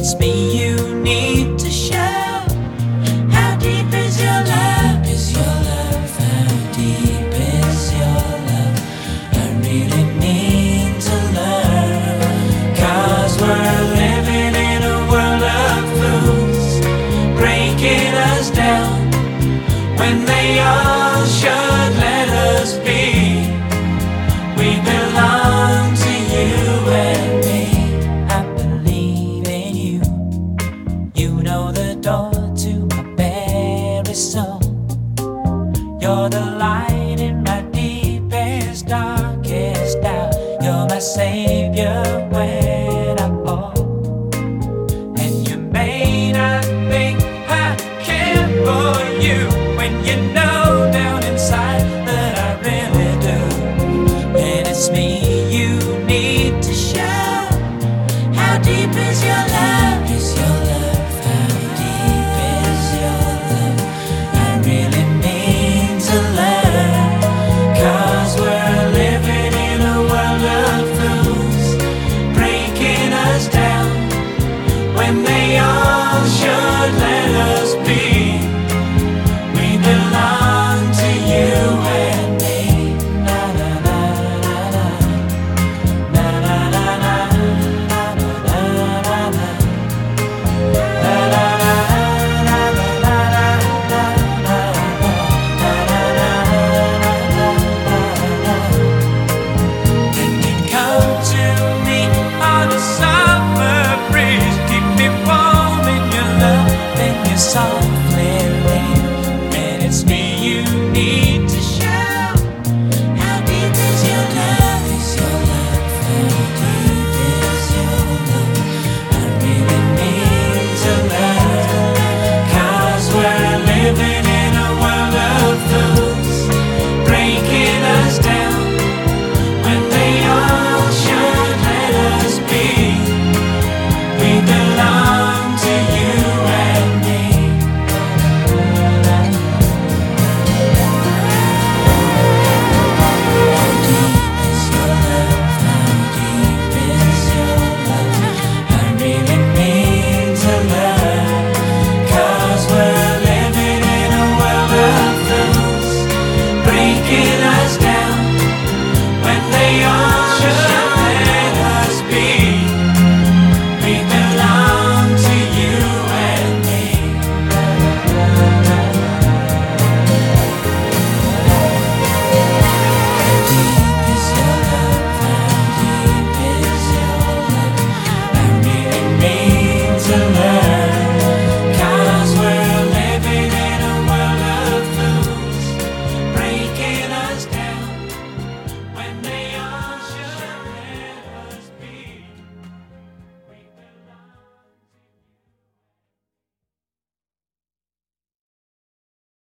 it's me you need to show. How deep is your love? Is your love? How deep is your love? I really need to learn. 'Cause we're living in a world of fools, breaking us down when they all should let us be. We belong to you and me. I believe in you. You know the door to my very soul. You're the light in my deepest, darkest doubt. You're my savior when I fall. And you may not think I care for you, when you know down inside that I really do. And it's me you need to show. How deep is your